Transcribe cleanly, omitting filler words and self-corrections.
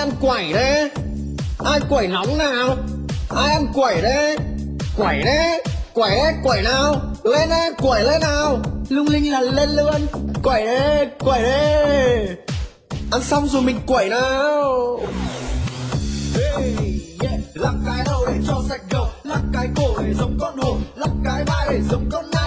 ăn quẩy đấy? Ai quẩy nóng nào? Ai ăn quẩy đấy? Quẩy đấy, quẩy đấy, quẩy nào? Lên đấy, quẩy lên nào? Lung linh là lên luôn. Quẩy đấy, quẩy đấy. Ăn xong rồi mình quẩy nào. Hey, yeah. Lắc cái đầu để cho sạch đầu, lắc cái cổ để giống con hổ, lắc cái vai để giống con nai.